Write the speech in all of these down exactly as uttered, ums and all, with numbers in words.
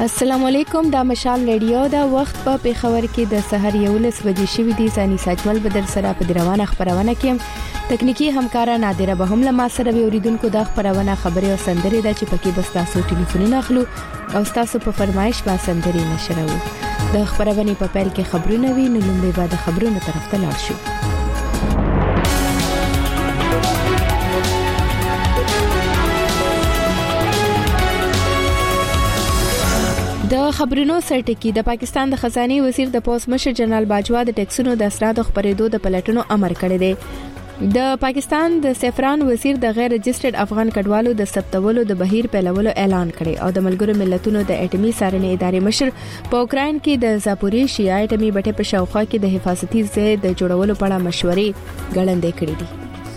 السلام علیکم، دا مشال ریډیو دا وخت په پیښور کې د سحر یولس بجې شوې دي. ثاني ساجمل بدل سره په روانه خبرونه کې تکنیکی همکارا نادره به هم له ما سره ویریدونکو د خبرونه خبري او سندري د چې پکې بس تاسو ټلیفونونه اخلو او تاسو په فرمایش با سندري نشرو. د خبرونه په پیل کې خبرونه وی نو لومبه بعد خبرونه طرف ته لاړ شو. د خبرونو سرټکی د پاکستان د خزانه وزیر د پوز مشر جنرال باجوا د ټیکسونو د اسنادو خبرېدو د پلټنو امر کړی دی. د پاکستان د سفران وزیر د غیر رجسټرډ افغان کډوالو د ثبتولو د بهیر پیلولو اعلان کړی او د ملګرو ملتونو د اټومي څارنې ادارې مشر په اوکراین کې د زاپوریشیا اټومي بټې په شاوخوا کې د حفاظتي ځای د جوړولو په اړه مشورې ګړندې کړې دي.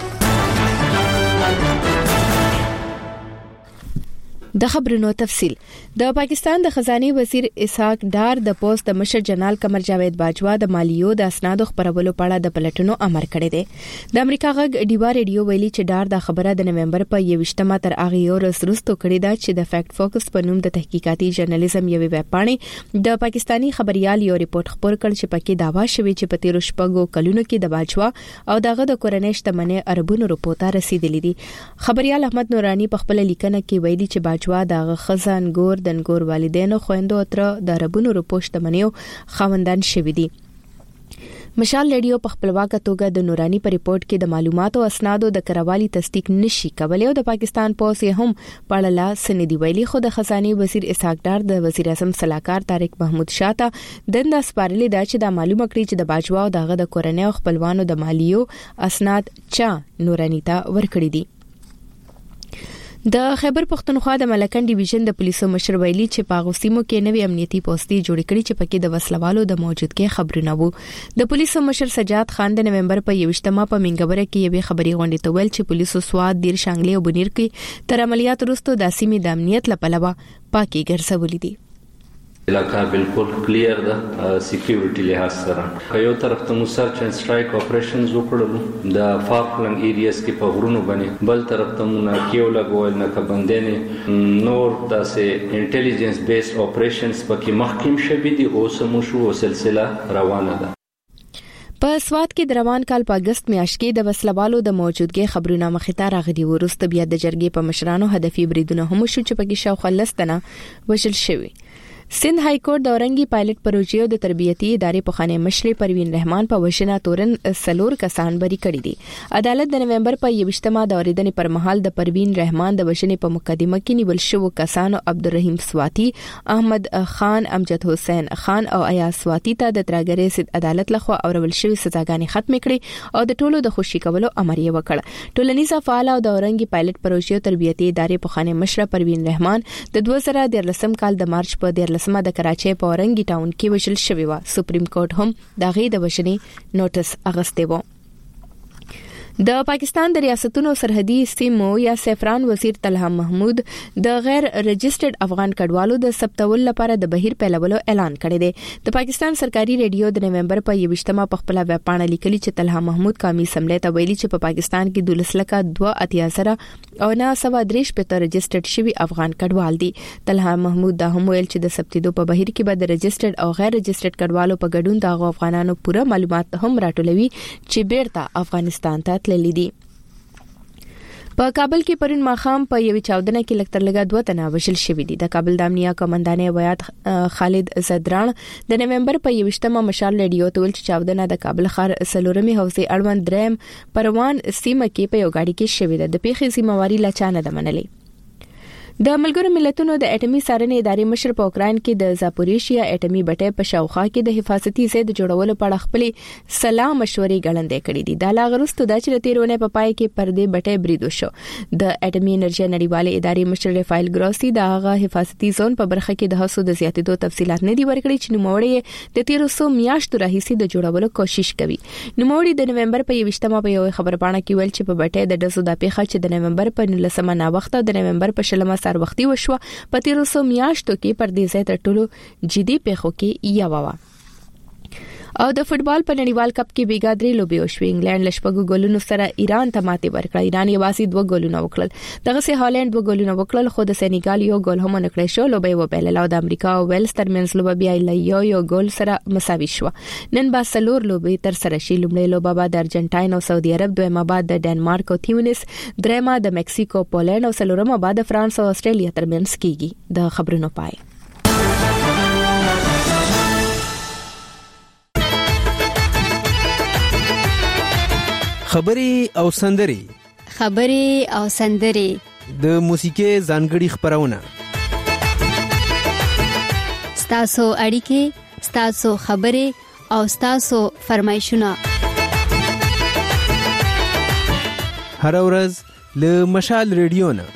د خبرونو تفصیل. د پاکستان د خزانه وزیر اسحاق ډار د پوسټ د مشر جنرال قمر جاوید باجوا د مالیو د اسنادو خبرولو په اړه د پلټنو امر کړی دی. د امریکا غږ ډیوا ریډیو ویلي چې ډار د خبره د نومبر په یوشتمه تر اغه یو رسرستو کړی دا چې د فیکټ فوکس په نوم د تحقیقاتي ژورنالیزم یوې ویب پاڼې د پاکستانی خبريال یو ریپورت خبر کړ چې پکې داوا شوی چې په تیر شپږو کلونو کې د باجوا او دغه د کورنۍ شتمنۍ اربونو روپو ته رسیدلې دي. خبريال احمد نورانی په خپل لیکنه کې ویلي چې باجوا دغه خزان ګور دنګور والدینو خويندو تر د ربونو رپوشت منیو خوندان شوی دي. مشال ریډیو په خپلواکه توګه د نورانی په ریپورت کې د معلوماتو او اسنادو د کراوالي تصدیق نشي کولای او د پاکستان پولیس هم پړلا سندي ویلي. خو د خزانه وزیر اسحاق ډار د وزیر اعظم صلاحکار طارق محمود شاته دنده سپارلې دا چې د معلومه کړی چې د باجوا او دغه د کورنۍ او خپلوانو د مالیو اسناد چا نورانی ته ورکړي دي. د خیبر پختونخوا د ملکن ډیویژن د پولیسو مشر ویلي چې په غوسیمو کې نوې امنیتي پوسټي جوړ کړي چې پکې د وسلوالو د موجودګۍ خبرونه وو. د پولیسو مشر سجاد خان د نومبر په یوشتمه په منګبره کې یوې خبري غونډې ته ویل چې پولیسو سواد دیر شانګلي او بنیر کې تر عملیات وروسته د سیمې د امنیت لپاره پاکي ګرځولې دي. علاقہ بالکل کلیر ده سکیورټي لحاظ سره. یو طرف ته مو سرچ اینڈ سټرایک اپریشنز وکړل د فارکلند ایریاز کې په غرونو باندې، بل طرف ته مو ناکیو لګول نه کبندنه نور داسې انټيليجنس بیس اپریشنز پکې مخکیم شوي دي او سمو شو سلسله روانه ده. په سواد کې د روان کال په اگست میاشت کې د وسلوالو د موجودګۍ خبرونه مخې ته راغلي ورسته بیا د جرګې په مشرانو هدفي بریدونه هم شو چې پکې شاوخوا لستنه وشل شوی. سند های کورټ د اورنګي پایلټ پروژې د تربیتي ادارې په خانه مشر پروین رحمان په وشنه تورن سلور کسان بری کړی دي. عدالت د نومبر په یوشتمه د اوریدنې پر مهال د پروین رحمان د وشنې په مقدمه کې نیول شو کسانو عبدالرحیم سواتی، احمد خان، امجد حسین خان او ایاز سواتی ته د تراګری سید عدالت لخوا اورول شوی سزاګانې ختم کړي او د ټولو د خوشي کولو امر یې وکړ. ټولنیز فعال او د اورنګي پایلټ پروژې تربیتي ادارې په خانه مشر پروین رحمان د دوه زره دولسم کال د مارچ په لسمه د کراچۍ په اورنګي ټاون کې وشل شوی و. سپریم کورټ هم دغه د وشنې نوټس اغسته و. د پاکستان د ریاستونو سرحدي سیمو یا سفران وزیر طلحه محمود د غیر رجسټرډ افغان کډوالو د ثبتولو لپاره د بهیر پیلولو اعلان کړی دی. د پاکستان سرکاري ریډیو د نومبر په یوشتمه په خپل ویب پاڼه لیکلي چې طلحه محمود قومي سملې ته ویلي چې په پاکستان کې دولس لکه دوه اتیا زره او نه سوا دریش په رجسټرډ شوی افغان کډوال دي. طلحه محمود دا هم ویل چې د ثبتېدو په بهیر کې به د رجسټرډ او غیر رجسټرډ کډوالو په ګډون د افغانانو پوره معلومات هم راټولوي چې بیرته افغانستان ته تللی دي. په کابل کې پرون ماخام په یوې چاودنه کې لکتر لګا دوه تنه وشل شوی دي. د کابل د امنیه کمانډانې ویات خالد زدران د نومبر په یوشتمه مشال ریډیو ته ویل چې چاودنه د کابل ښار سلورمي حوزې اړوند دریم پروان سیمه کې په یو گاډي کې شوې ده. د پیښې ذمہواری لا چانه ده منلې. د ملګرو ملتونو د اټومي څارنې ادارې مشر په اوکراین کې د زاپوریشیا اټومي بټې په شاوخوا کې د حفاظتي ځای د جوړولو په اړه خپل سلا مشورې ګړندې کړې دي. د لاغرستو د چرتیرونه په پای کې پردې بټې بریدو شو. د اټومي انرژي نړیوالې ادارې مشر رفایل ګروسی د هغه حفاظتي ځون په برخه کې د هڅو د زیاتېدو تفصيلات نه دي ورکړي چې نوموړی د تیر څو میاشتو راهیسې د جوړولو کوشش کوي. نوموړی د نومبر په یوشتمه په یو خبرپاڼه کې ویل چې په بټې د دزو د پیښه چې د نومبر په نولسمه نا وخت د نومبر په شلمه سر وختي وشو په تیرو سو میاشتو کې پر دې ځای تر ټولو جدي پیښو کې یو و. او د فوتبال په نړیوال کپ کې بیګادري لوبي وشوي. انګلند لشپږو ګولونو سره ایران ته ماتې ورکړه. ایران یوازې دوه ګولونه وکړل. دغه سه هالند دوه ګولونه وکړل خو د سېنیګال یو ګول هم نکړی شو. لوبي وبایلل او د امریکا او ویلز ترمنځ لوبه بیا یو یو ګول سره مساوي شو. نن با سلور لوبي تر سره شي. لومړی لوبه به د ارجنټاین او سعودي عرب، دویمه بعد د ډنمارک او تیونس، دریمه د مکسیکو، پولند او څلورمه بعد د فرانس او استرالیا ترمنځ کیږي. د خبرونو پای. خبري او سندري خبري او سندري د موسیقي ځانګړي خبرونه ستاسو اړیکې، ستاسو خبري او ستاسو فرمایشونه هر ورځ له مشال ریډیو نه.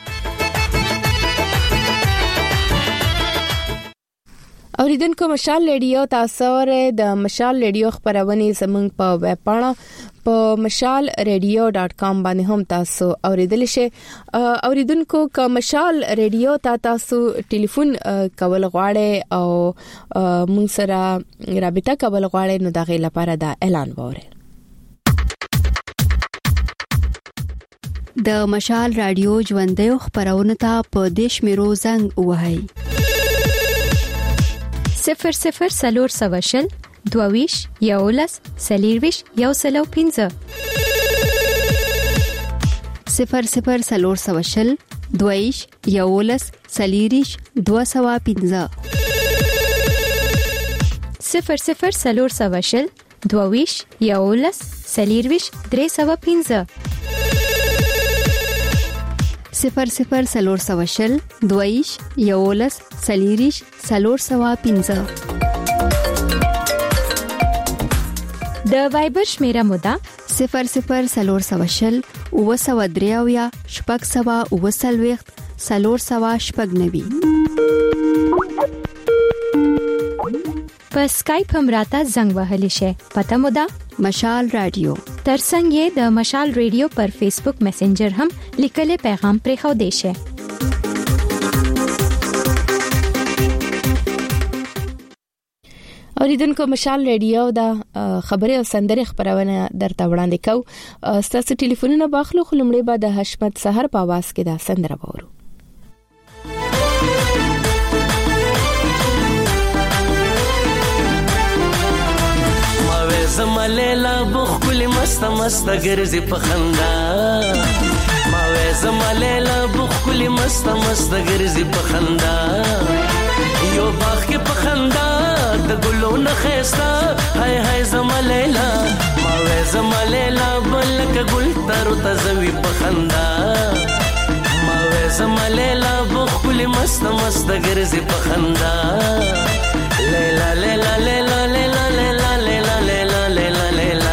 اوریدونکو مشال ریډیو تاسو ور د مشال ریډیو خبرونه زمونږ په ویب پاڼه په مشال ریډیو ډاٹ کام باندې هم تاسو اوریدل شئ. اوریدونکو که مشال ریډیو ته تاسو ټلیفون کول غواړئ او مونږ سره رابطه کول غواړئ نو دغه لپاره دا اعلان وره. د مشال رادیو ژوندۍ خبرونه ته په دیش میرو زنګ وهاي صفر صفر سلور سواشل دوویش یولس سلیرویش یو سلو پینزه صفر صفر سلور سواشل دوویش یولس سلیریش دو سوا پینزه صفر صفر سلور سواشل دوویش یولس سلیرویش درې سوا پینزه صفر صفر سلور سواشل دویش یولس سلیریش سلور سوا پینزه. د وایبر شمیره مودا صفر صفر سلور سواشل او سوا دریاویا شپږ سوا او سلويخت سلور سوا شپږ نوي. په اسکایپ هم راته زنګ وهلی شي. پته مودا مشال رادیو. ترڅنګ یې د مشال ریډیو پر فیسبوک میسنجر هم لیکل پیغام پرې خو دی شي. اوریدونکو مشال ریډیو دا خبره او سندره خبرونه درته وړاندې کو. ستاسو ټلیفونونه باخلو خلمړې بعد د حشمت سحر په आवाज کې دا سندره وورو. زمالیلا بخ کلی مست مست گرزی پخندا ما وې زمالیلا بخ کلی مست مست گرزی پخندا یو باغ کې پخندا د ګلو نه خستا هاي هاي زمالیلا ما وې زمالیلا بلک ګل تر تزوی پخندا ما وې زمالیلا بخ کلی مست مست گرزی پخندا لیلا لیلا لیلا لیلا لیلا لیلا لیلا لیلا لیلا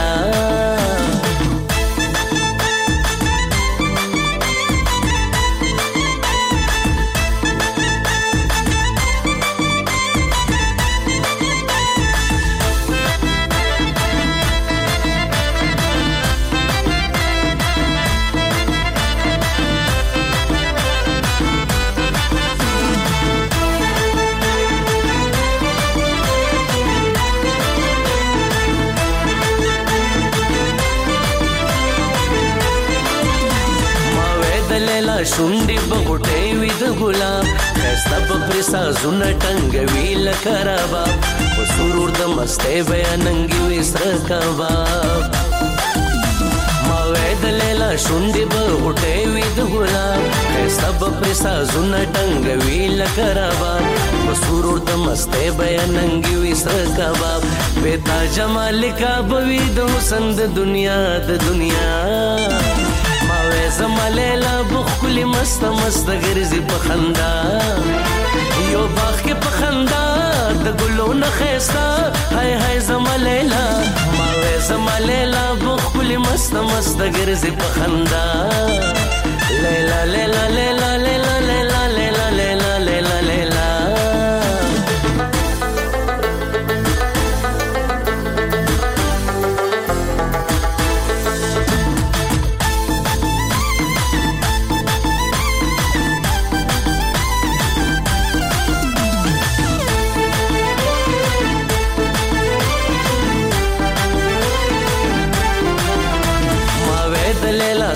شونډې بغټې وې د ګلاب خسته بپرې سازونه ټنګوي لکه رباب په سرور د مستۍ بیاننګي وې سره کباب ما وې د لیلا شونډې بغټې وې د ګلاب خسته بپرې سازونه ټنګوي لکه رباب په سرور د مستۍ بیاننګي وې سره کباب بې تا جمال کا بوي د حسن د دنیا د دنیا زمالیلا بخ کلی مست مست گرزی پخندا یو باغ کې پخندا د ګلو نه خستا هاي هاي زمالیلا ما وې زمالیلا بخ کلی مست مست گرزی پخندا لیلا لیلا لیلا لیلا لیلا لیلا لیلا لیلا لیلا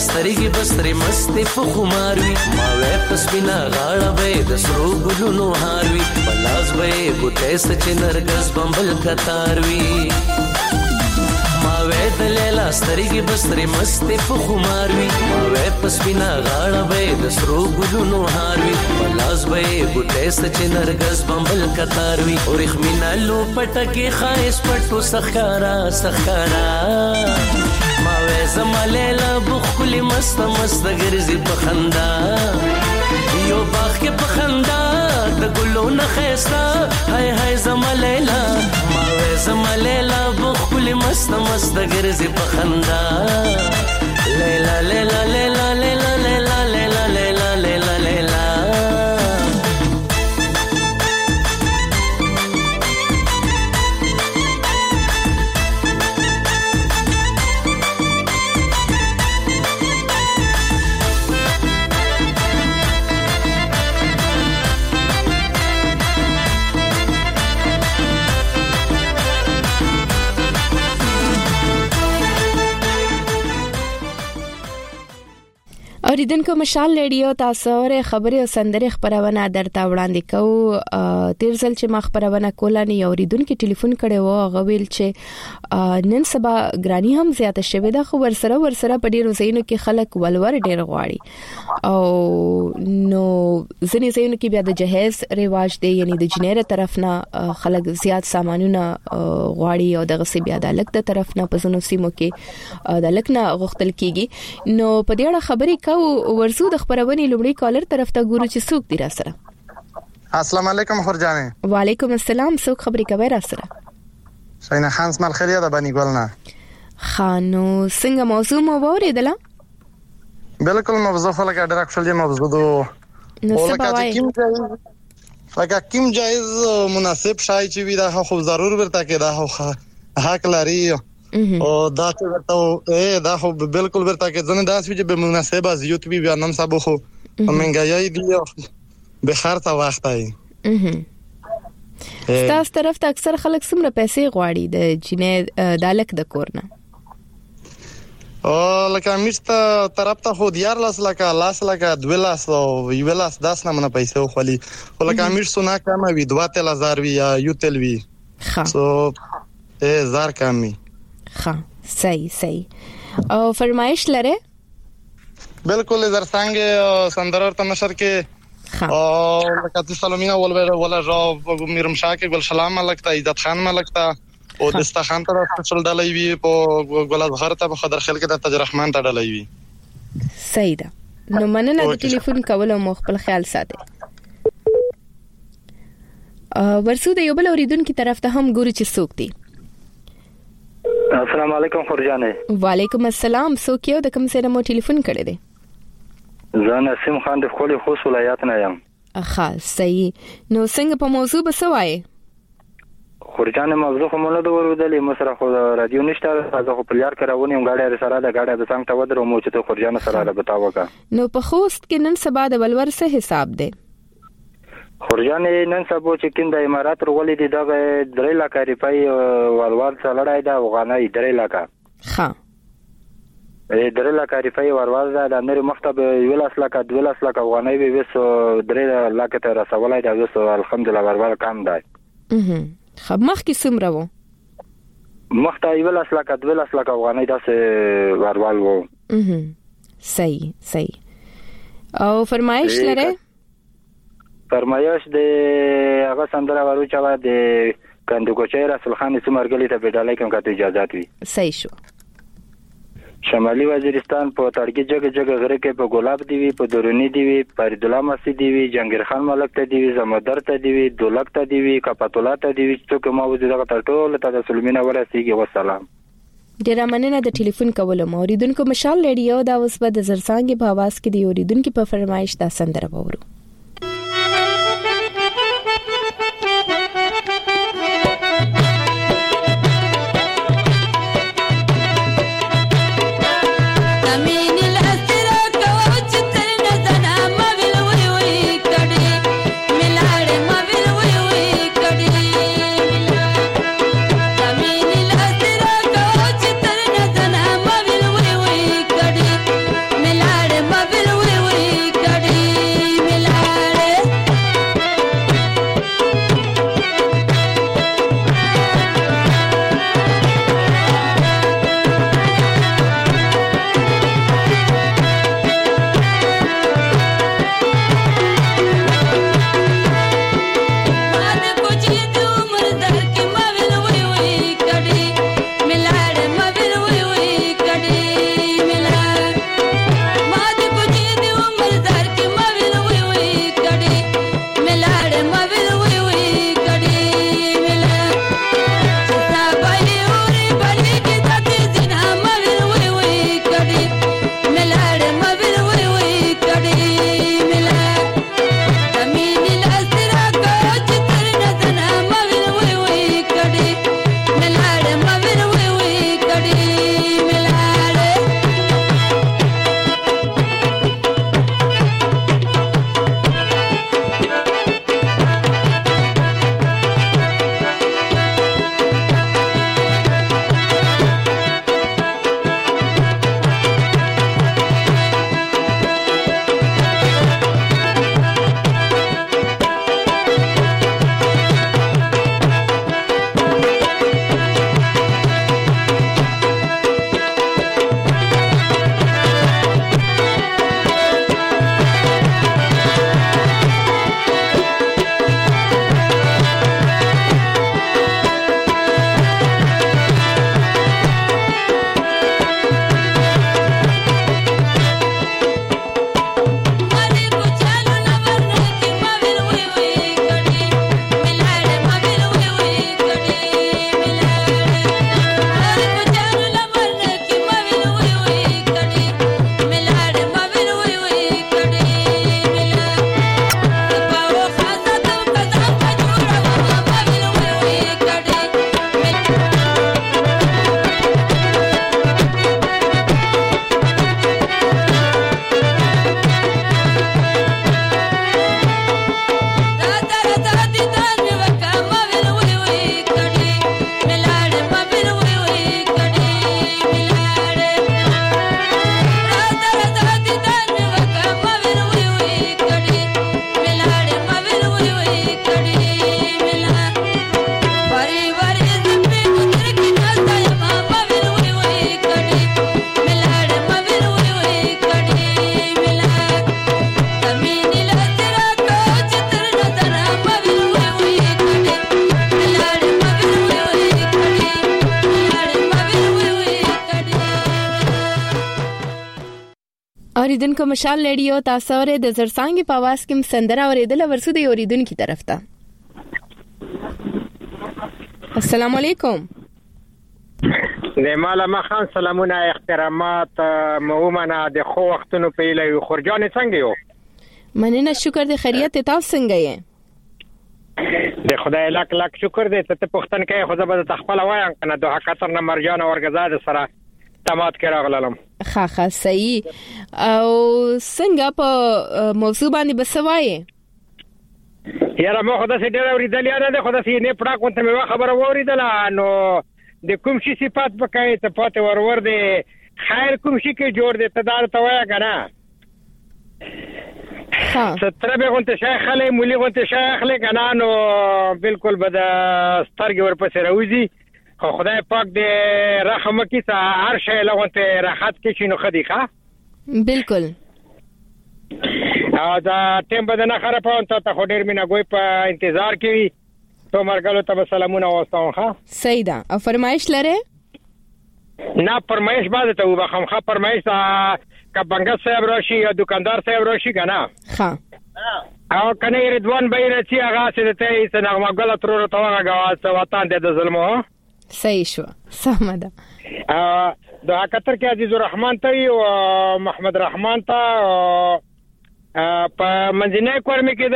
سترګې بسترې مستې په خمار وي ما وې پسپینا غاړه به د سرو ګلونو هار وي پلاس به ګوتې سچ نرګس بمبل کتار وي ما وې د لیلا سترګې بسترې مستې په خمار وي ما وې پسپینا غاړه به د سرو ګلونو هار وي پلاس به ګوتې سچ نرګس بمبل کتار وي اورخ مینا لو پټکه خایس پټو سخارا سخارا ما وې زمالیلا بخل مست مست ګرځي په خندا یو باغ کې په خندا د ګلو نه خيستا هاي هاي زمالیلا ما وې زمالیلا بخل مست مست ګرځي په خندا لیلا لیلا لیلا لیلا لیلا لیلا لیلا لیلا لیلا اوریدونکو مشال ریډیو تاسو ور خبري او سندره خبرونه درته وړاندې کوو تیر ځل چې ما خبرونه کوله نه اوریدونکو ټلیفون کړي وو غویل چې نن سبا ګرانی هم زیاته شوه ده خو ورسره ورسره په ډیرو ځایونو کې خلک ولور ډیر غواړي او نو ځینې ځایونو کې بیا د جهیز رواج دی یعنی د جنیره طرف نه خلک زیات سامانونه غواړي او دغه سی بیا د لک د طرف نه په زنو سیمو کې د لک نه غوښتل کیږي نو په دې اړه خبري کو ورسو د خبرونې لومړی کالر طرف ته ګورو چې څوک دی را سره السلام علیکم خورجانه وعلیکم السلام څوک خبري کوي را سره شاینه خان اسماعیل خلیه د بنی ګلنا خانو څنګه موضوع مو وریدله بالکل موضوع فلکه ډیر اکچولی موضوع دو ولکه کوم جایز لکه کوم جایز مناسب شای چې وی دا خو ضرور ورته کې دا خو حق لري او دا چې ورته اے دا خو بالکل ورته کې ځنه دا چې به مناسب از یوټیوب بیا نن سبا خو منګایي دی به خرڅه وخت ای تاسو طرف ته اکثر خلک څومره پیسې غواړي د جنې دالک د کورنه او لکه مشته طرف ته خو دیار لاس لکه لاس لکه دولاس او ویلاس داس نه منه پیسې خولي ولکه مش سنا کم وی دوه هزار وی یا یو تل وی سو اے زار کمی ها صحیح صحیح او فرمایش لره بالکل در څنګه سندرور تمشر کې او لکه سلامینا ول ولا جو میرم شاکه ګل سلام ملکتا عزت خان ملکتا او دستخان ته فصل ډلې وی په ګل ازهر ته په خضر خل کې د تاج رحمان ته ډلې وی صحیح ده نو مننه د ټلیفون کول او خپل خیال ساتي ورسو د یو بل اوریدونکو طرف ته هم ګوري چې څوک دی السلام علیکم خورجانه وعلیکم السلام څوک یو د کوم ځای مو ټلیفون کړی دی زه نسیم خان د خولي خوست ولایت نه یم اخا صحیح نو څنګه په موضوع بسوای خورجانه موضوع کومه نه ورودلې مسره خو رادیو نشته زه خو پلیار کراونی هم غاډه سره د غاډه د څنګه ودرو مو چې ته خورجانه سره را بتاوګه نو په خوست کې نن سبا د ولور څه حساب دی خورجانه نن سبا چې کیند امارات رولې دي دا درې لک روپۍ ولور څلړای دا وغانای درې لک ها درې لک روپۍ ورواز دا نور مختب ویلاس لک دولاس لک وغانای به وس درې لک ته رسولای دا وس الحمدلله ورور کم دی اها خب مخ کې څومره وو مخ ته ویلاس لک دولاس لک وغانای دا ورول وو اها صحیح صحیح او فرمایش لره فرمایش د هغه سندره ورو چا د کندو کوچې رسول خان سمرګلی ته بدلای کوم کته اجازه وي صحیح شو شمالي وزیرستان په ترګي جګ جګ غره کې په ګلاب دی وی په درونی دی وی پر الله مسجد دی وی جنگیر خان ملک ته دی وی زمدر ته دی وی دولک ته دی وی کپاتولا ته دی وی څوک ما وځي دغه ټول ته د سلمینا ورسیږي والسلام ډیر مننه د ټلیفون کولو موریدونکو مشال ریډیو دا اوس په د زرسانګي په आवाज کې دی اوریدونکو په فرمایش دا سندره وورو اوریدونکو مشال ریډیو تاسو ورې د زرسانګي په आवाज کې سندره اوریدل ورسو د اوریدونکو طرف ته. السلام علیکم. د مالا خان سلامونه احترامات مومنه د خو وختونو په لای خورجان څنګه یو؟ مننه شکر د خیریت تاسو څنګه یې؟ د خدای لاک لاک شکر دې ته پښتن کې خو زبر تخپل وایم کنه دوه خطر نه مرجان اورګزاد سره تمات کې راغلم. ښه ښه صحیح. او څنګه په موضوع باندې بسوایې؟ یاره مو خدای دې اوریدل یا نه خدای دې نه پړه کوته مې خبره اوریدل نو د کوم شي صفات پکې ته پاتې ورور دې خیر کوم شي کې جوړ دې تدار ته وایا کنه. ها ستره به غونته شیخ له مولي غونته شیخ له کنه نو بالکل بد سترګ ورپسې راوځي. خو خدای پاک دې رحم وکړي ته هر شی له غونته راحت کې شنو خديخه بالکل. ا دا ټیم بدنه خراب اون ته خو ډیر مینا ګوي په انتظار کې تو مرګلو ته سلامونه واستم. ښه صحیح ده. او فرمایش لره؟ نه فرمایش باندې ته وبخم. ښه فرمایش کا بنګا صاحب راشي یا دکاندار صاحب راشي کنه. ښه او کنه رضوان بیر چې هغه څه ته یې څنګه مګل تر ورته هغه غواړي وطن دې د ظلمو. صحیح شو سم ده. ا د قطر کې عزیز الرحمن ته او محمد رحمان ته په منځنۍ کورمه کې د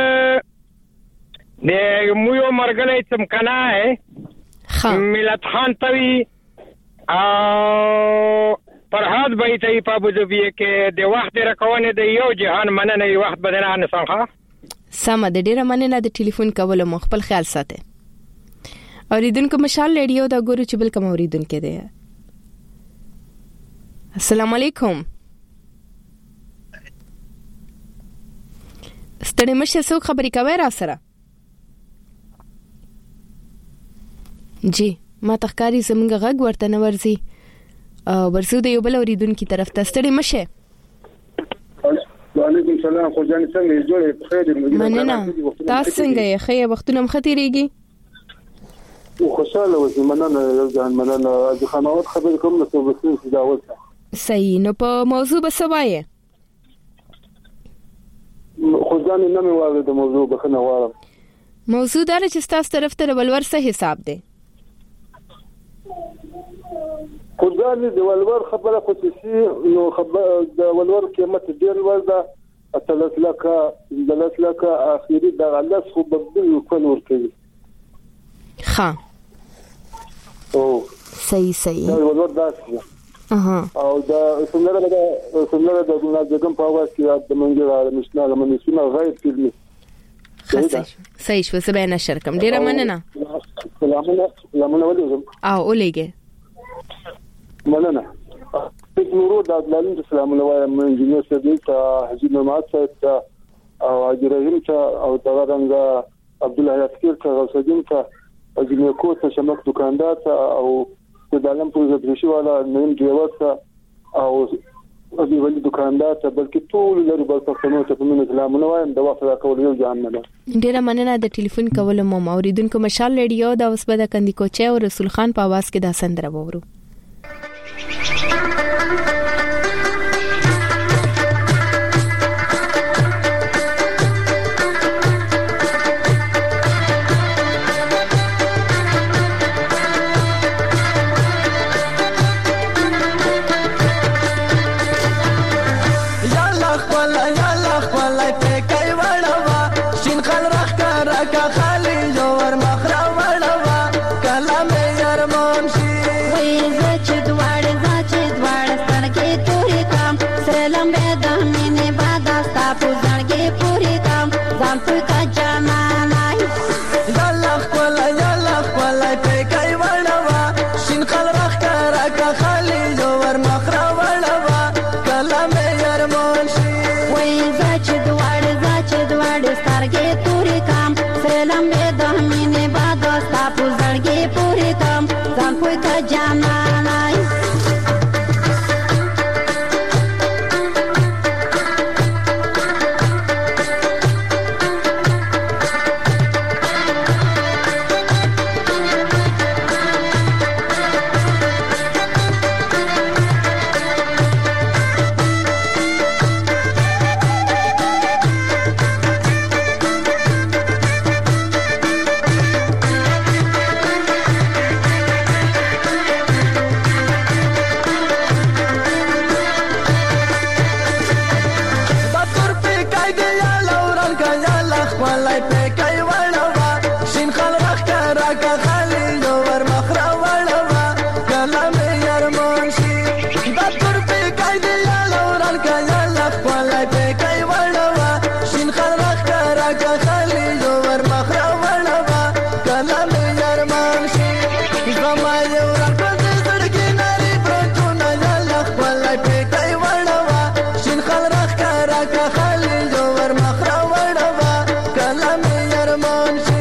د مویو مرګلې چمکنه ہے ملت خان توی او فرحات بیت ای په ابوظبی کې د وخت راکونه د یو جهان مننه یو وخت بدنه انسانخه سم د ډیره مننه د ټلیفون کول مو خپل خیال ساته. اوریدونکو مشال ریډیو دا ګورو چې بل کوم اوریدونکو دی. السلام علیکم. ستړي مشه څوک خبرې کوي را سره؟ جی ما تخکاری زمونږ غږ ورته نه ورځي. ورسو د یو بل اوریدونکو طرف ته. ستړي مشه. وعلیکم سلام. خو جان څنګه جوړې په خیر دې؟ مننه. تاسو څنګه یې؟ خیر وختونه مختيريږي. او خوشاله اوسې. مننه ځان مننه. د خناوت خبرې کوم نو په څه دا وځه. صحیح. نو په موضوع بسوایې؟ خو ځان نه مې واغې د موضوع بخنه واره. موضوع دا چې تاسو طرف ته ولور څه حساب دی؟ خو ځان د ولور خبره خصوصي نو خبر د ولور قیمت ډیر ور ده. اتلس لکه دلس لکه اخیری د غلس خو بدل کول ورته. ها او صحیح صحیح. دا ولور داسې اها او دا څنګه دا څنګه د منځګم په واس کې د منځګر مشنه لمنې سونه غیر فلمي. صحیح شو. سبا نشر کوم. ډیره مننه. سلامونه سلامونه ولې او ولېګه مننه. نورو د عدالت سلامونه وایم انجینر صدیق ته حجی محمد صاحب ته او اجرهم ته او دغه عبد الله یاسر ته غوثدین ته اجنه کو ته شمک دکاندار ته او د عالم پروژه شي والا نیم ډرایور ته او د ولی دکاندار ته بلکې ټول لري بل پښتنو ته په منځ سلامونه وایم. د وخت راکول یو ځان نه. ډیره مننه د ټلیفون کول مو. اوریدونکو مشال ریډیو دا اوس به د کندی کوچه او رسول خان په आवाज کې دا سندره وورو. We're يرمان شي دا تور په قاعده یا لوران کلا لخ ولای په کای وروا شین خلق کرا کا خلی جوور مخرا وروا کلا مې يرمان شي زما یوران په زړګي نری پرتونه یا لخ ولای په کای وروا شین خلق کرا کا خلی جوور مخرا وروا کلا مې يرمان شي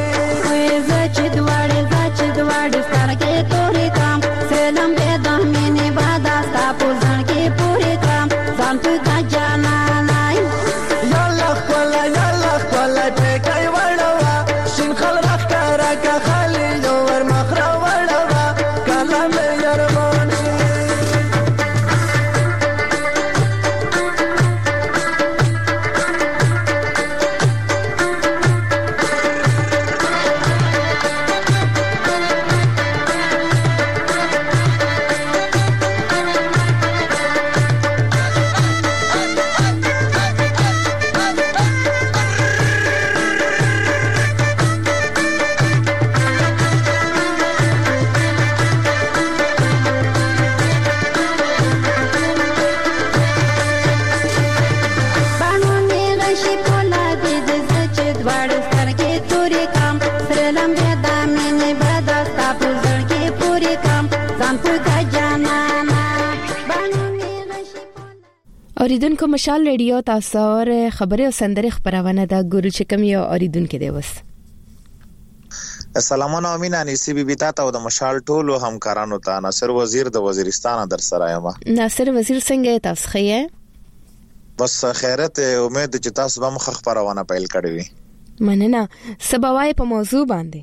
اوریدونکو مشال ریډیو تاسو اور خبره او سندره خبرونه دا ګورو چې کوم یو اوریدونکو دی وس. السلام علیکم انیسی بی بی تاسو د مشال ټولو همکارانو ته ناصر وزیر د وزیرستان در سره یم. ناصر وزیر څنګه تاسو خیه؟ بس خیرت امید چې تاسو به مخ خبرونه پیل کړی وي. مننه. سباوای په موضوع باندې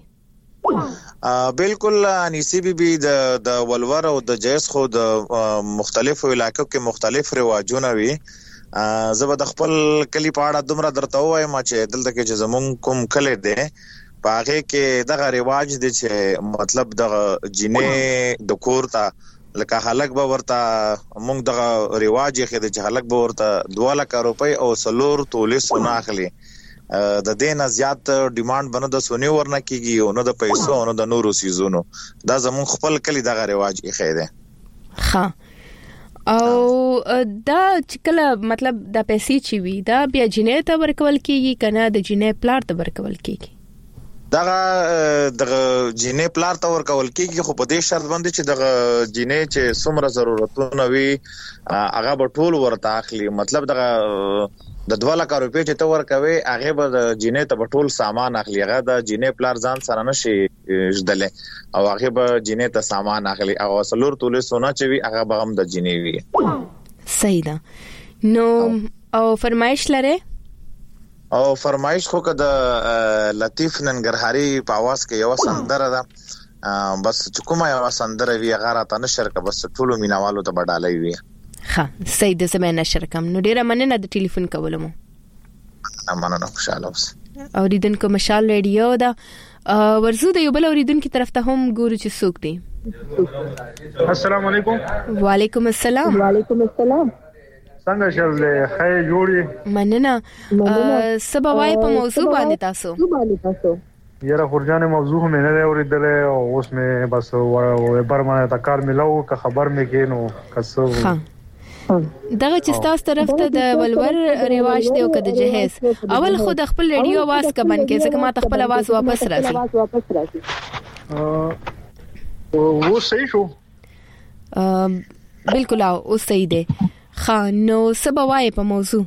بالکل انیسی بی بی د د ولور او د جیس خو د مختلفو علاقو کې مختلف رواجونه وي. زه به د خپل کلی په اړه دومره درته وایم چې دلته کې چې زمون کوم کلی دی په هغه کې دغه رواج دی چې مطلب د جنې د کور ته لکه خلک به ورته مونږ دغه رواج یې خېد چې خلک به ورته دوه لک روپۍ او سلور تولې سونه اخلي. د دې نه زیات ډیماند بنه د سونی ورنه کیږي او نو د پیسو او نو د نورو سيزونو دا زمون خپل کلی دغه رواج یې خېده. ها او دا چکله مطلب د پیسې چی وی دا بیا جنې ته ورکول کیږي کنه د جنې پلار ته ورکول کیږي؟ دغه دغه جنې پلار ته ورکول کیږي خو په دې شرط باندې چې دغه جنې چې څومره ضرورتونه وي هغه به ټول ورته اخلي. مطلب دغه د دوه لک روپۍ چې تو ورکوي هغه به د جنې ته ټول سامان اخلي. هغه د جنې پلار ځان سره نشي ژدلې او هغه به جنې ته سامان اخلي او سلور تولې سونا چې وي هغه به هم د جنې وي. صحیح ده. نو او فرمایش لره او فرمایش خو که د لطیف ننګرهاري په आवाज کې یو سندره ده بس چې کومه یو سندره وی هغه راته نشر کا بس ټولو مینوالو ته بدالای وي. ها صحیح ده زما نشر کم نو ډیره مننه د ټلیفون کولو مو. مننه خوشاله اوس. اوریدونکو مشال ریډیو دا ورزو د یو بل اوریدونکو طرف ته هم ګورو چې څوک دی. السلام علیکم. وعلیکم السلام. وعلیکم السلام. څنګه شل خیر جوړی؟ مننه. سباوای په موضوع باندې تاسو تاسو یاره خورجان موضوع مې نه اوریدل او اوس مې بس وبر ما ته کار ملاو که خبر مې کینو کسو. ها دغه چې تاسو طرف ته د ولور رواج دی او کده جهیز اول خود خپل ریډیو आवाज کمن کې ځکه ما خپل आवाज واپس راځي. او صحیح شو. بالکل او صحیح دی. خانو سباوای په موضوع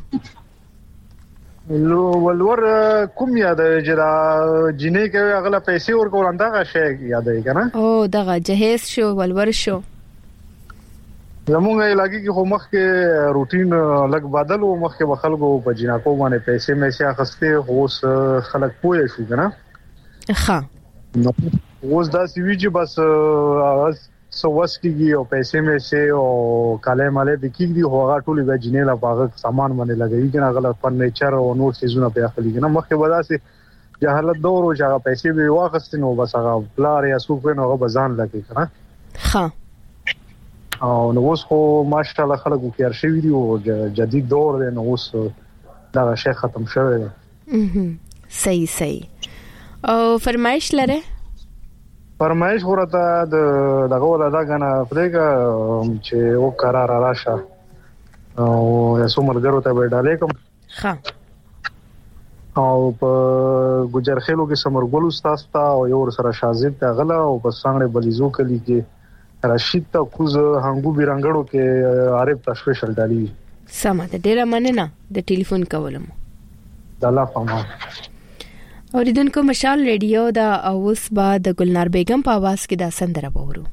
لو ولور کوم یاد جدا جنې کې اغلا پیسې ورکول اندغه شی یاد دی کنه؟ او دغه جهیز شو ولور شو. زمونږه علاقې کې خو مخ کې روټین لګ بدل او مخ کې خلکو په جناکو باندې پیسې مې شي اخسته هوس خلک پوي شو کنه؟ ها اوس دا سی وی جی بس سو وسکیږي او پیسې مې شي او کاله مالې د کیږي هوغه ټولې د جنې لا باغ سامان باندې لګوي کنه غلط فرنیچر او نور سيزونه په اخلي کنه مخه وداسي جهالت دور او هغه پیسې به واغستنو بس هغه بلار یا سوق نه هغه بزان لګي کنه. ها او نو اوس خو ماشاءالله خلکو کې ارشیوي دي او جدید دور دی نو اوس دا شی ختم شوی دی. صحیح صحیح. او فرمایش لره فرمایش ورته د دغه ولادا غنا پرېګه چې او قرار راشه او یاسو مرګرو ته وډالې کوم ها او په ګجرخېلو کې سمرګل استاد تا او یو سره شازب ته غلا او په څنګه بلیزو کلی کې رشید تا کوز هنګو بیرنګړو کې عارف تشویشل ډالي سمه ده ډیره مننه د ټلیفون کولم د الله پامان اوریدونکو مشال ریډیو دا اوس با د ګلنار بیگم په आवाज کې دا سندره وورو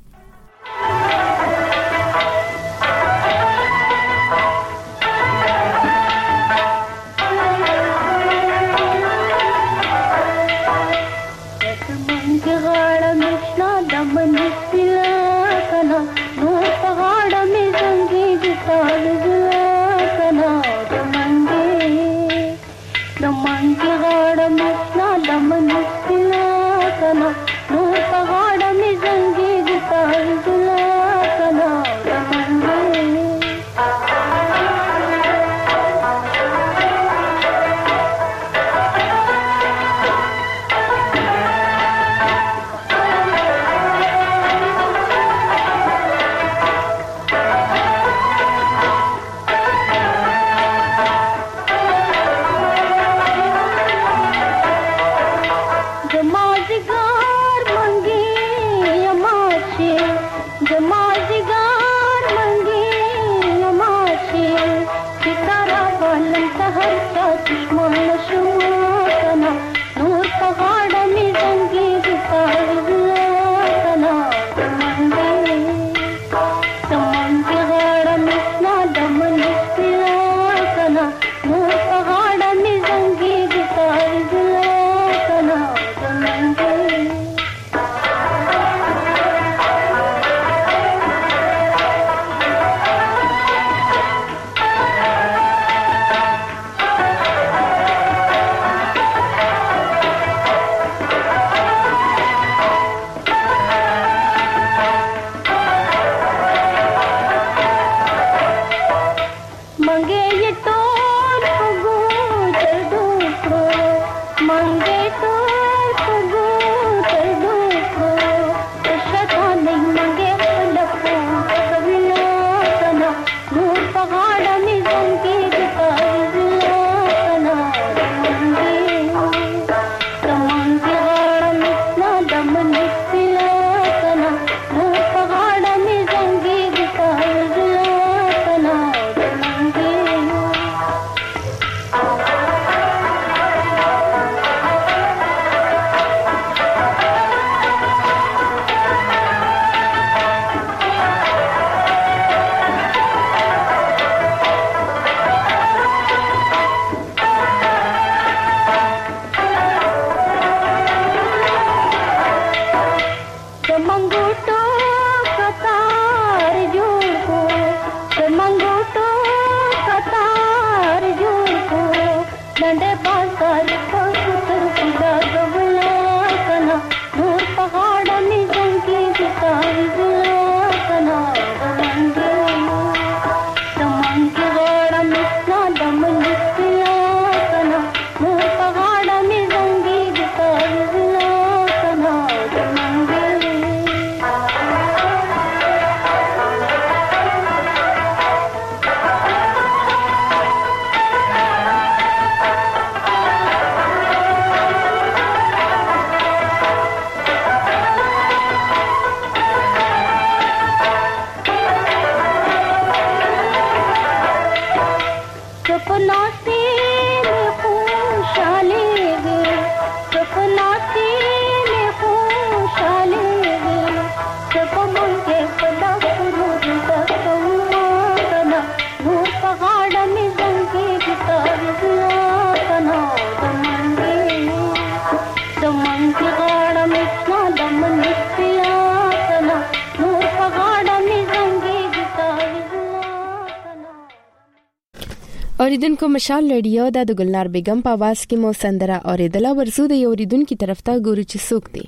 اوریدونکو مشال ریډیو د ګلنار بیگم په आवाज کې مو سندره اوریدله ورزو د اوریدونکو طرف ته ګورو چې څوک دی.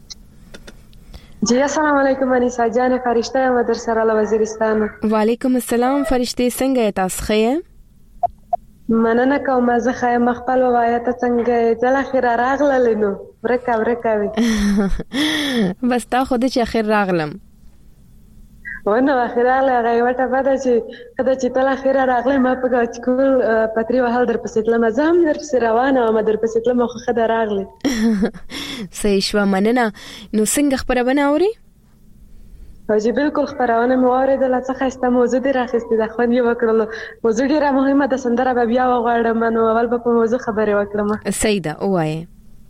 جی السلام علیکم انیسا جان فرشته یم در سره له وزیرستان. وعلیکم السلام فرشته څنګه تاسو ښه مننه کوم زه خایم خپل وایې ته څنګه ځل اخر راغله نو ورکا ورکا وي بس تا خو دې چې اخر راغلم ونه اخر راغله غیوټه پده چې کله چې تل اخر راغله ما په ګاچکول پتری وهل در پسې تل مزام در پسې روانه او ما در پسې تل مخ خده راغله صحیح شو مننه نو څنګه خبرونه اوري واجب بالکل خبرونه مو اوریدل څه خسته موضوع دی راخستې د خوند یو وکړل موضوع ډیره مهمه ده سندره به بیا وغواړم نو اول به په موضوع خبرې وکړم صحیح ده وایي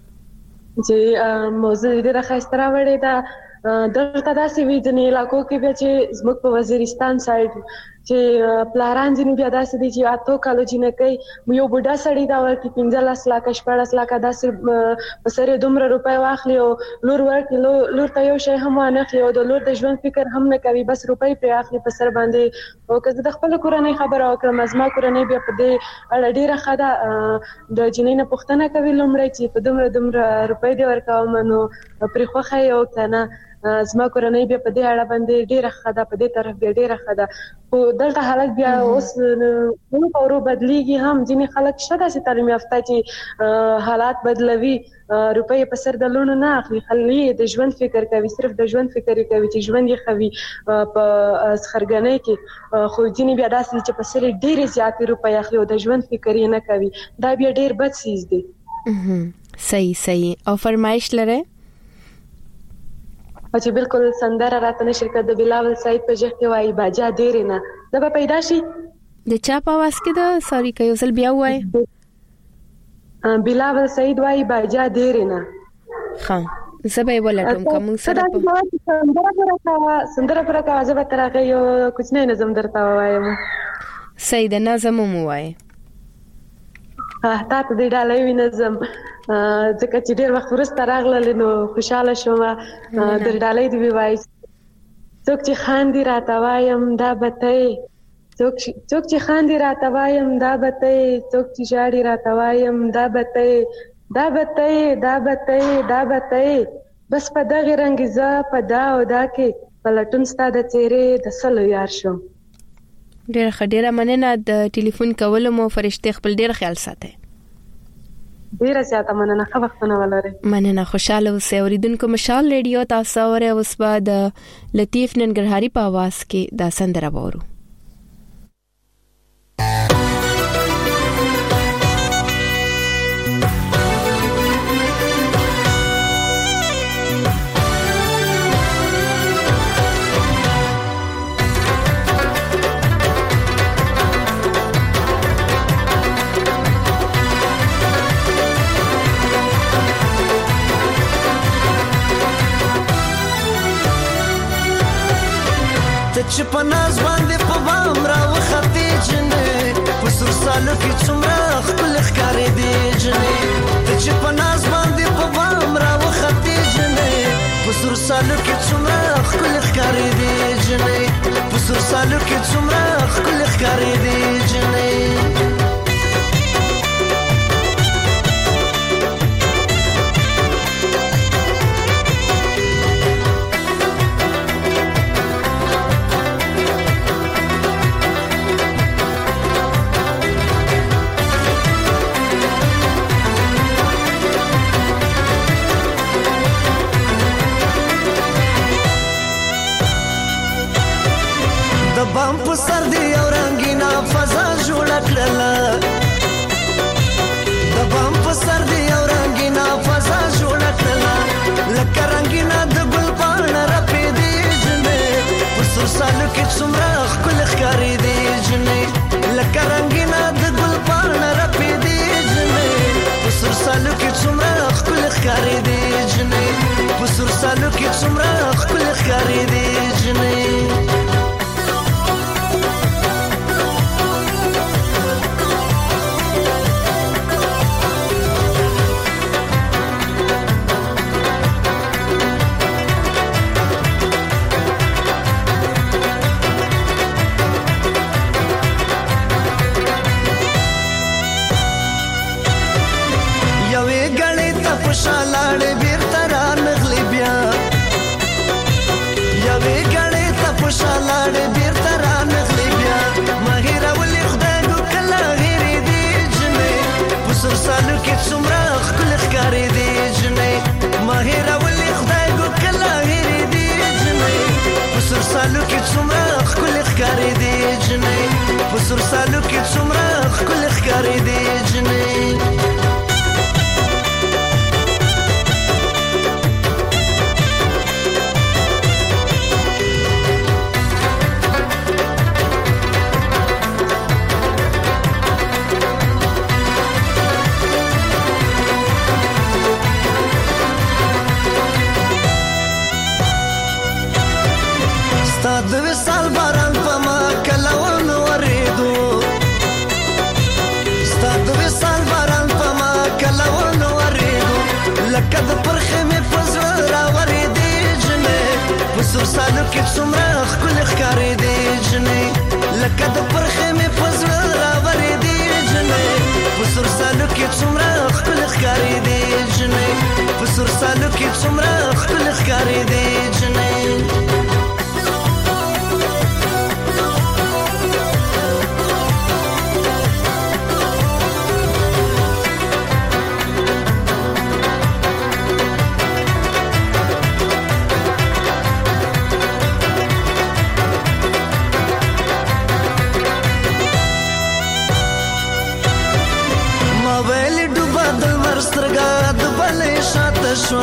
چې موضوع ډیره خسته راوړې ده دلته داسې وی ځنې علاقو کې بیا چې زموږ په وزیرستان سایډ چې پلاران ځینې بیا داسې دي چې اته کالو جنکۍ یو بوډا سړی دا ورته پنځلس لکه شپږ لکه داسې په سره دومره روپۍ واخلي او لور ورته لور ته یو شی هم نه اخلي او د لور د ژوند فکر هم نه کوي بس روپۍ پرې اخلي په سر باندې او که زه د خپل کورنۍ خبره وکړم ازما کورنۍ بیا په دې اړه ډیره ښه ده د جنۍ نه پوښتنه کوي لومړی چې په دومره دومره روپۍ دې ورکوم نو پرې خوښه یې او که نه زما کورنۍ بیا په دې اړه باندې ډیره ښه ده په دې طرف بیا ډیره ښه ده خو دلته حالت بیا اوس ورو په ورو بدلیږي هم ځینې خلک شته داسې تعلیم یافته چې حالات بدلوي روپۍ په سر د لوڼو نه اخلي خلي د ژوند فکر کوي صرف د ژوند فکر کوي چې ژوند یې خوي په سخرګنۍ کې خو ځینې بیا داسې چې په سر ډیرې زیاتې روپۍ اخلي او د ژوند فکر یې نه کوي دا بیا ډیر بد څیز دی صحیح صحیح او فرمایش لره چې بالکل سندره راته نشر کړ د بلاول سعید په ژغ کې وایي باجا ډېر نه دا به پیدا شي د چا په واس کې دا سوري کوي وسل بیا وای بلاول سعید وایي باجا ډېر نه ها زبې ولټم کوم سره سندره پرکا سندره پرکا زبې ترغه یو کوچنی نظم درته وایم سید نظم مو وای ها تاسو دې ډالۍ وینځم ځکه چې ډېر وخت وروسته راغله نو خوشاله شوم د ډالۍ دی وای څوک چې خاندي راته وایم دا بته څوک څوک چې خاندي راته وایم دا بته څوک چې جاړي راته وایم دا بته دا بته دا بته دا بته بس په دغه رنگ ز په دا او دا کې پلټون ستاده چیرې د سلو یار شم ډېر خډيره مننه د ټلیفون کولو مو فرشته خپل ډېر خیال ساتي ډیره زیاته مننه خو وختونه ولري مننه خوشاله اوسئ اوریدونکو مشال ریډیو تاسو اوره اوس بعد لطیف ننګرهاري په आवाज کې دا سندره وورو چې په ناز باندې په بام را وختې جنې په سر سالو کې څومره خپل ښکارې دی جنې چې په ناز باندې په بام را وختې جنې په سر سالو کې څومره خپل ښکارې دی جنې په سر سالو کې څومره خپل ښکارې دی جنې بام په سر دی او رنگینا فضا جوړ کړل د بام په سر دی او رنگینا فضا جوړ کړل لکه رنگینا د ګل پاڼه رپې دی جنې په سر سالو کې څومره ښکل ښکارې دی جنې لکه رنگینا د ګل پاڼه رپې دی جنې په سر سالو کې څومره ښکل ښکارې دی جنې په سر سالو کې څومره ښکل ښکارې دی جنې شالاړ بیرته را نغلی بیا یوې غړې ته سر سالو کې څومره ښکلې ښکارېدې جنې د وصال باران په ما کلهونه ورېدو ستا د وصال باران په ما کلهونه ورېدو لکه د پرخې مې په زړه راورېدې جنې په سور سالو کې څومره ښکلې ښکارېدې جنې لکه د پرخې مې په زړه راورېدې جنې په سور سالو کې څومره ښکلې ښکارېدې جنې په سور سالو کې څومره ښکلې ښکارېدې جنې سترګا د بلې شاته شو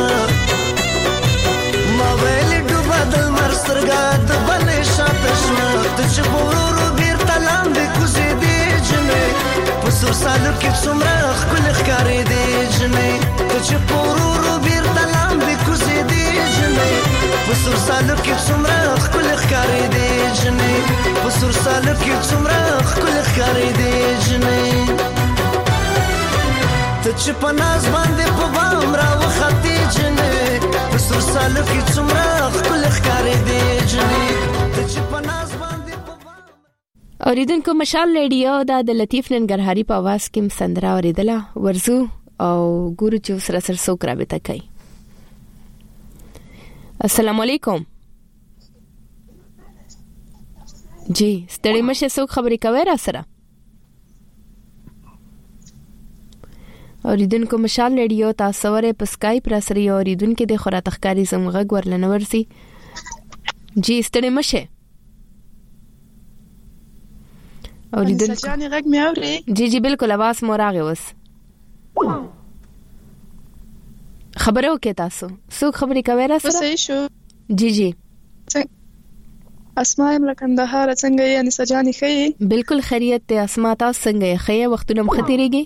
ما ویل ډوبه د لمر سترګا د بلې شاته شو د چې ورورو بیرته لاندې کوزې دې جنې په سور سالو کې څومره ښکلې ښکارېدې جنې د چې ورورو بیرته لاندې کوزې دې جنې په سور سالو کې څومره ښکلې ښکارېدې جنې په سور سالو کې څومره ښکلې ښکارېدې جنې ته چې په ناز باندې په بام راوختې جنې په سور سالو کې څومره ښکلې ښکارېدې جنې ته چې په ناز باندې په بام اوریدونکو مشال ریډیو دا د لطیف ننګرهاري په आवाज کې سندره اوریدله ورزو او ګورو چې سره سره څوک رابطه کوي. السلام علیکم. جی ستړي مشه څوک خبرې کوي را سره؟ اوریدونکو مشال ریډیو تاسو ورې په اسکایپ را سره یو اوریدونکو د خورات ښکاری زمغه ورلنورسي. جی ستړي مشه اوریدونکو سچانه غږ مې اوري. جی جی بالکل आवाज مو راغی وس خبرو کې تاسو څوک خبرې کوي را سره؟ صحیح شو. جی جی اسماء ملکندهار څنګه یې ان سجاني خې؟ بالکل خیریت ته اسماء تاسو څنګه یې خې؟ وختونه مختیریږي؟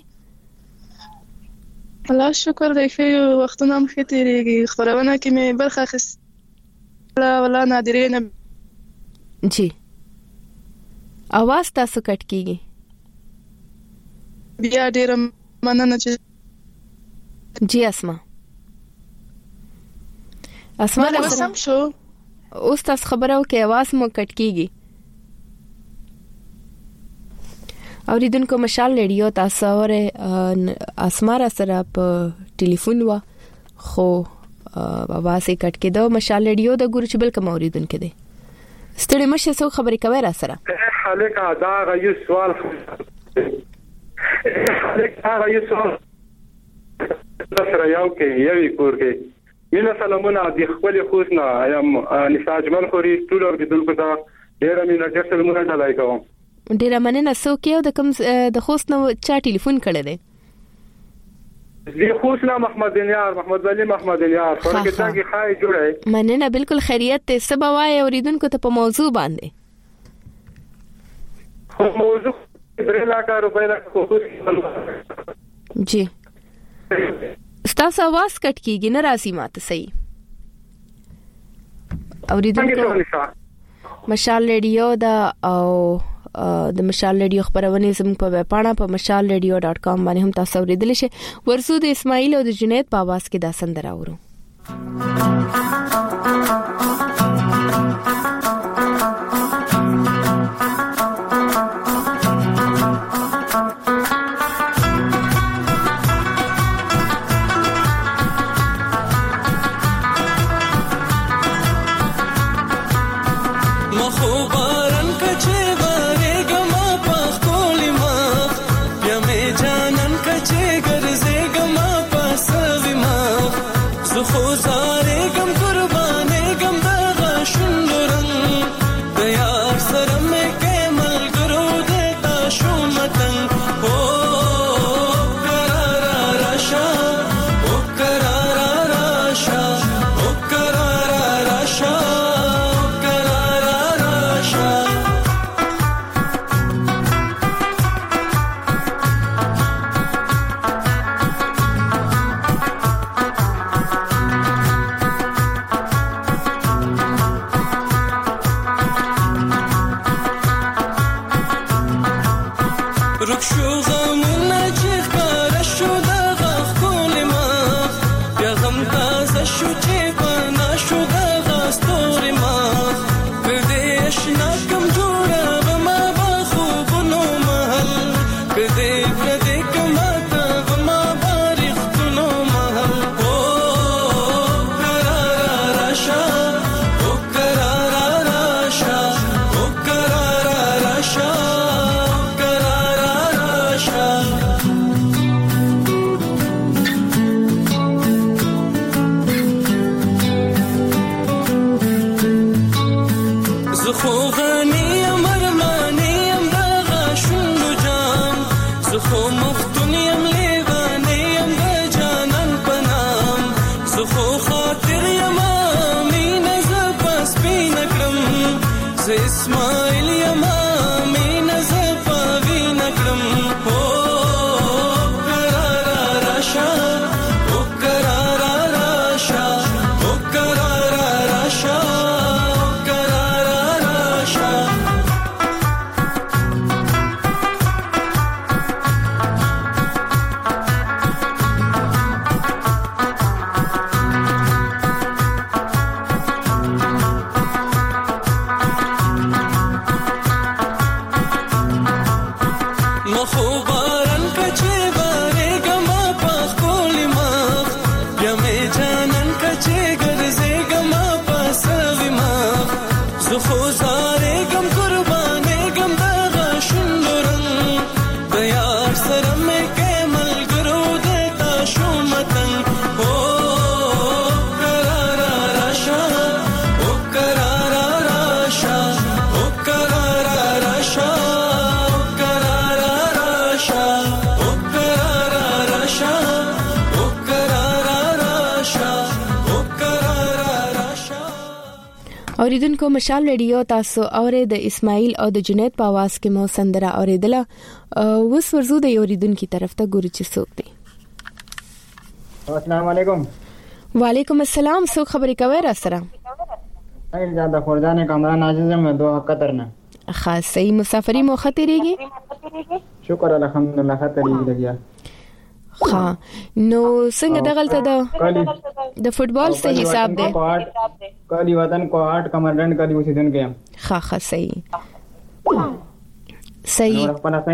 الله شکر دی خې وختونه مختیریږي. خبرونه کې مې برخه خس لا ولا نادرین. جی आवाज تاسو کټ کیږي. بیا ډیر مننه چې جی اسماء اسماء سم شو. اوس تاسو خبرو کې आवाज مو کټ کیږي. اوریدونکو مشال ریډیو تاسو اوره اسماء را سره په ټلیفون وا خو आवाज یې کټ کېدو. مشال ریډیو د ګورچ بل کوم اوریدونکو دی ستړي مشه څو خبرې کوي را سره؟ خالق ادا غو سوال خالق ادا غو سوال سره یو کې یوې کور کې مینا سلامونه د خپل خوښنه ایم نساجمن خوري ټول اوریدونکو ته ډیر مینا چې سلامونه ډالای کوم. ډیر مننه. سو کې د کوم د خوښنه چا ټلیفون کړی دی؟ دی خوښنه محمد دینیار محمد علي محمد دینیار ورکه څنګه خای جوړه مننه. بالکل خیریت ته سبا وای اوریدونکو ته په موضوع باندې موضوع درې لک روپۍ لا کوښښ جی ستاسو आवाज کټ کیږي نه راځي ماته صحیح. اوریدونکو مشال ریډیو دا او د مشال ریډیو خبرونه زموږ په ویب پاڼه په مشال ریډیو ډاټ کام باندې هم تاسو اوریدلی شئ. ورسو د اسماعیل او د جنید په आवाज کې دا سندره اورو. خو زاره غم قربانه غم د مایل یما مین زفا وی نکړم هو قرار راشا او قرار راشا او قرار راشا او قرار راشا مخوبارن کچه باره گما پاس کولی مخ یا می جانن کچه گرزه گما پاس وی مخ زخوزاره گم قربانه گم داغا شندورن دیار سرم که ملگرو دیتا شومتن او قرار راشا او قرار راشا او قرار راشا اوریدونکو مشال ریډیو تاسو اورې د اسماعیل او د جنید په आवाज کې مو سندره اوریدله. وس ورزو د اوریدونکو طرف ته ګوري چې څوک دی. السلام علیکم. وعلیکم السلام. څوک خبرې کوي را سره؟ اې زاده خورجان کامران عزیزم دوه قطر نه. خاصه مسافری مو خطرېږي؟ شکر الحمدلله خطرېږي لګیا. ها نو څنګه دغلته د د فوتبال څه حساب دی؟ کلی وطن کو آټ کمرډن کلی اوسیدونکو یم. ها ها صحیح صحیح.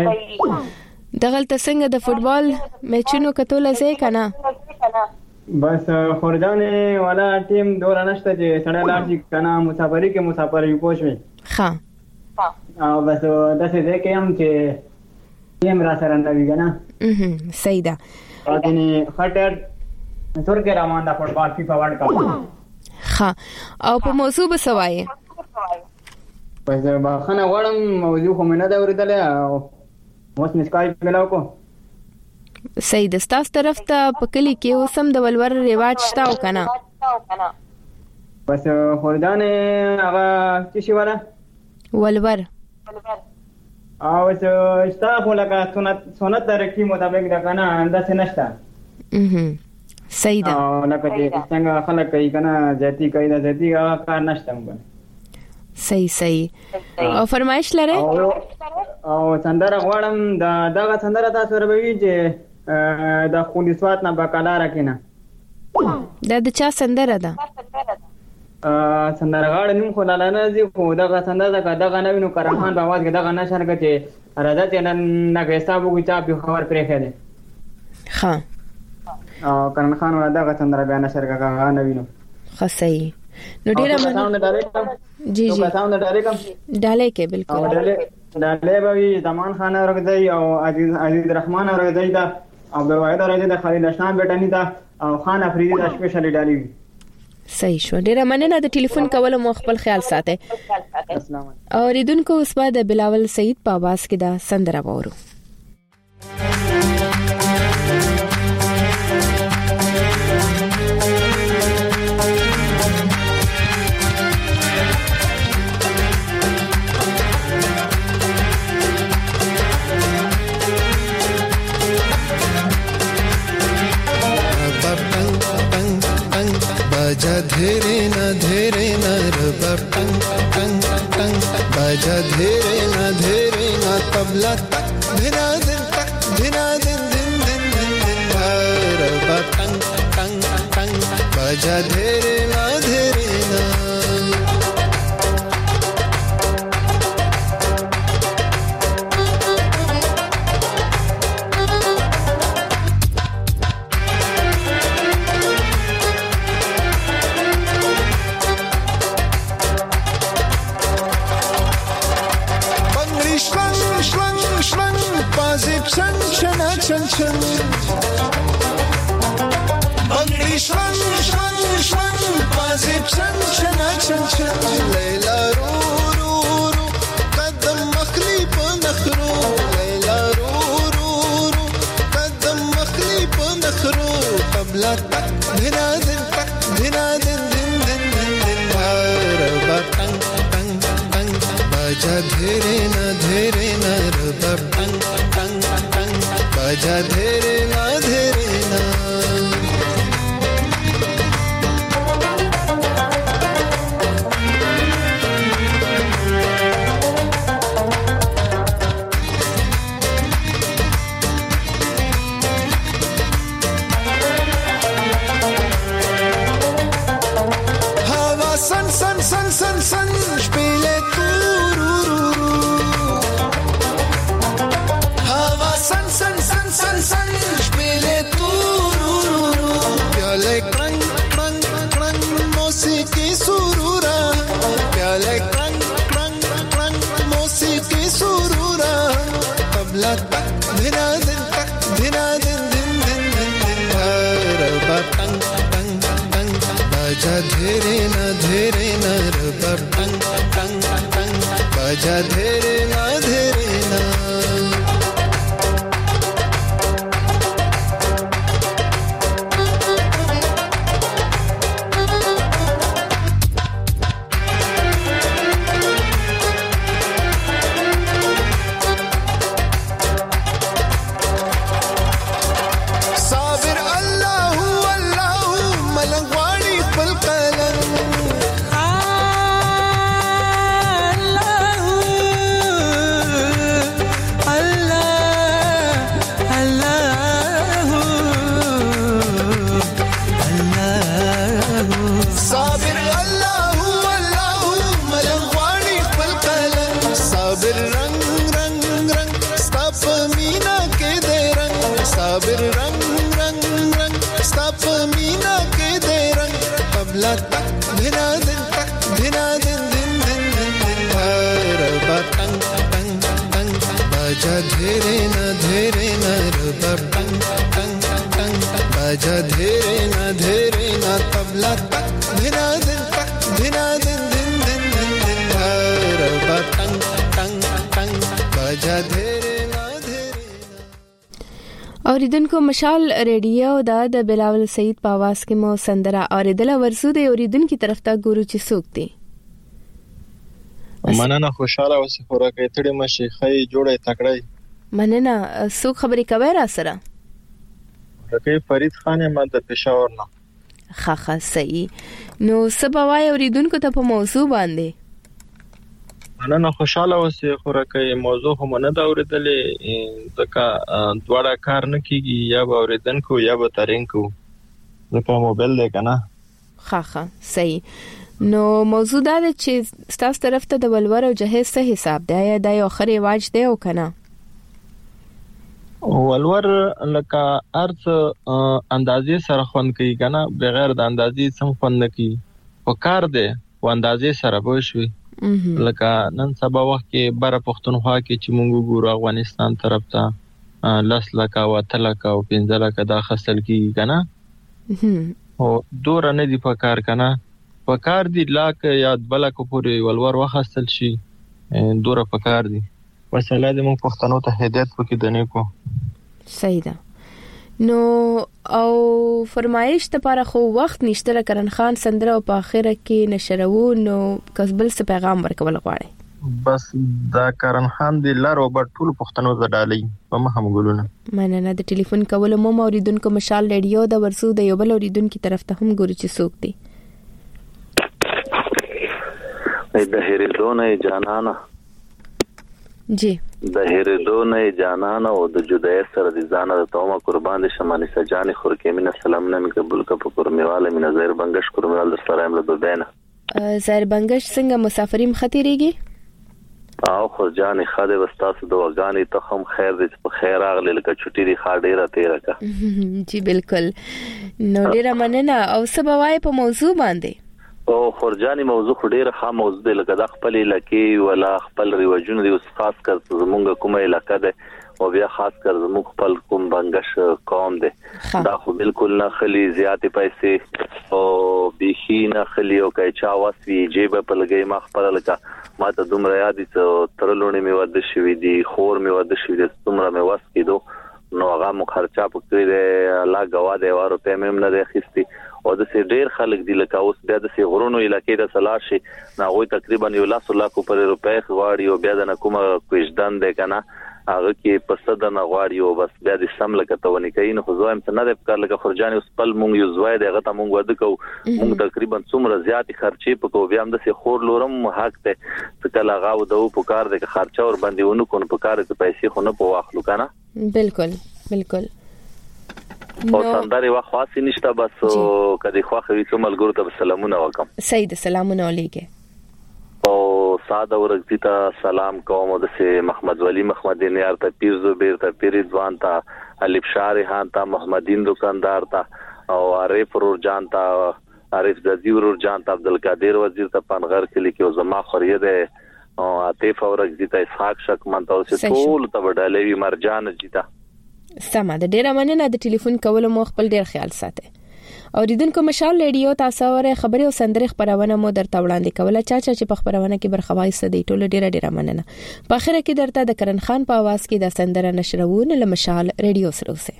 دغلته څنګه د فوتبال میچونو کتل زې کنه؟ بس خورجانې والا ټیم دور نشته چې سړی لاړ شي کنه مسافری کې مسافر یو پوښوي. ها او بس داسې ځای کې هم چې ټیم را سره نه وي کنه. اها صحیح ده. اته خټر ترکیه روان ده فوتبال فیفا ورلد کپ. ها او په موضوع به سوای پس به خنه وړم موضوع خو مې نه دا ورېدلې او اوس مې سکایپ ملاو کو. صحیح ده. ستاسو طرف ته په کلی کې اوسم د ولور ریواج شته او کنه؟ بس خورجانې هغه څه شي ولا ولور او څه شته خو لکه سنت سنت طریقې مطابق ده کنه انداسه نشته. اها صحیح ده. او لکه چې څنګه خلک کوي کنه ذاتی کوي د ذاتی کار نشته موږ. صحیح صحیح. او فرمایش لري او څندره غواړم دا دغه څندره تاسو روي چې د خوني سوات نه بکاله راکینه. دا د چا څندره ده؟ ا څندره غاړه نیم خو لاله دي خو دغه څندره دغه دغه نوینو کرمان په आवाज کې دغه نشر کته راځي چې نن نه حساب وګی چا په خبر پرې خېده. ها او کرن خان ولا دغه څندره بیان نشر کاغه نوینو. خصي نو ډیره من جی جی تاسو ډالې کوم ډالې کې بالکل ډالې ډالې به زمان خان ورغدای او عزیز عزیز رحمان ورغدای دا عبد الواحد ورغدای دا خالد اشنا بیٹانی دا او خان افریدی دا سپیشلی ډالې. صحیح شو. ډیره مننه د ټلیفون کول مو خپل خیال ساته. السلام علیکم. او ریدونکو اوس بعد بلاول سعید په आवाज کې دا سندره وورو. बाजा धेरे ना धेरे ना रबा टंग टंग टंग बाजा धेरे ना धेरे ना तबला तक धिना दिन तक धिना दिन दिन दिन दिन दिन रबा टंग टंग टंग बाजा धेरे ना धेरे ना Chun chun chun chun Bangli shwan shwan shwan Pazib chun chun chun chun Layla ro ro ro Qadam makhli pa nakhro Layla ro ro ro Qadam makhli pa nakhro Qabla tak dhina din tak dhina din din din din din Bharaba tang tang tang Baja बाजा धेरे ना धेरे ना रबब टंग टंग टंग बाजा धेरे ना धेरे ना Sun, sun, sun, sun, sun, spiele tururu. Hava sun, sun, sun, sun, sun, spiele tururu. Pyale krang, krang, krang, musiqi surura. Pyale krang, krang, krang, musiqi surura. Tabla tak, dhina din tak, dhina din din din din din. Araba tang, tang, tang, baja dhere na dhere na rubab tang tang tang baja dhere na dhere na sabir Allahu Allahu malangwani pal kalam sabir Allahu Allahu malangwani pal kalam sabir rang rang rang stop meena ke de rang sabir rang rang rang stop meena ke de rang tabla tak dhina din tak dhina din din din din din araba tang tang tang baja dhere na dhere na rubab tang tang tang baja dhere na dhere na tabla tak dhina din tak dhina din din din din din araba tang tang tang baja dhere na اوریدونکو مشال ریډیو دا د بلاول سعید په आवाज کې مو سندره اوریدله ورسو د اوریدونکو طرف ته ګورو چې څوک دی مننه خوشاله اوسې خوراکې تړي مشي خې جوړې تکړې مننه څوک خبرې کوي را سره راکې فرید خان احمد د پېښور نه ښه ښه صحیح نو سبا وای اوریدونکو ته په موضوع باندې مننه خوشاله اوسې خوراکې موضوع هم نه دا اوریدلې ځکه دواړه کار نه کیږي یا به اوریدونکو یا به ترینکو ځکه موبایل دی کنه ښه ښه صحیح نو موضوع دا ده چې تاسو طرف ته د ولور او جهیز څه حساب دی یا د یو خري واج دی او کنه ولور لکه ارڅ اندازې سره خوند کوي کنه بغیر د اندازې سم خوند نه کوي په کار دی او اندازې سره به شوي لکه نن سبا وخت کې بر پښتونخوا کې چې مونږ ګورو افغانستان طرف ته لس لکه او تلکه او پنځه لکه دا خسل کیږي کنه او دور نه دی په کار کنه په کار دی لاک یا بلکه پورې ولور وخصل شي دور په کار دی وسله د مونږ پښتنو ته هدایت وکړي دنه کو صحیح ده نو او فرمایش ته لپاره خو وخت نشته کرن خان سندره او په اخره کې نشرو نو کسبل څه پیغام ورکول غواړي بس دا کرن خان دی لارو بر ټول پښتنو زډالي په مهم ګلونه مننه د ټلیفون کول مو اوریدونکو مشال ریډیو د ورسو د یو بل اوریدونکو طرف ته هم ګورو چې څوک دی د هریدونه جانانه جی د هریدونه جانانه او د جدای سره د ځانه د تومه قربان دي شمالي سجاني خورکې مين سلام نه قبول کا په قرمیواله مين زهر بنگش قرمیوال در سره امله دوبینه زهر بنگش څنګه مسافریم خطرېږي او خو جاني خاله وستاسو د وګانی ته هم خیر دې په خیر اغلی لکه چټي دی خاډه را تیر کا جی بالکل نو ډیره مننه او سبوای په موضوع باندې او خورجاني موضوع ډیره ښه موضوع دی لکه د خپل علاقې ولا خپل ریواجونه دی خاص کر زمونږ کومه علاقې ده او بیا خاص کر زموږ خپل کوم بنگش قوم ده دا خو بالکل نه خلی زیاتې پیسې او بيخي نه خلی او کای چا واسي جيب په لګي ما خپل لکه ما ته دومره یاد دي ترلونی می ود شوې دي خور می ود شوې دي دومره می واس کېدو نو هغه مو خرچه پکې ده الله غوا ده واره په مم نه ده خستي او د سي ډیر خلک دی لکه اوس بیا د سي غرونو علاقې د سلاشي ناغوي تقریبا یو لاس لاکو پر روپۍ غواړي او بیا د نکومه کوژدان دی کنه هغه کې پسد نه غواړي او بس بیا د سم لکه تونی کین خو زویم څه نه د کار لکه خرجان اوس پل مونږ یو زوی دغه ته مونږ ود کو مونږ تقریبا څومره زیات خرچې په کو بیا هم د سي خور لورم حق ته څه کله غاو د په کار د خرچه ور باندې ونه کو په کار ته پیسې خو نه په واخلو کنه بالکل بالکل او سندري واخاصي نشته بس کدي خو خوي کومل ګور ته سلامونه وکم سید سلامونه علیکه او ساده ورغتی ته سلام کوم د سي محمد ولی محمد نیار ته پیر زبیر ته پیر ځوان ته الف شارحان ته محمدین دکاندار ته او عارف ورور جان ته عارف زدی ورور جان ته عبدالقادر وزیر ته پنغر کلی کې زما خوريه ده او عاطف ورغتی ته اسحاق شک من ته ټول ته وډالوي مرجان جیتا سمه د ډیره مننه د ټلیفون کول مو خپل ډیر خیال ساته او ریدونکو مشال ریډیو تاسو وره خبري او سندري خبرونه مو درته وړاندې کوله چا چا چې په خبرونه کې برخه وایسته دی ټول ډیره ډیره مننه په اخر کې درته د کرن خان په आवाज کې د سندره نشرونه له مشال ریډیو سره اوسه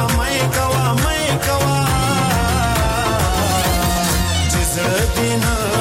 Dinner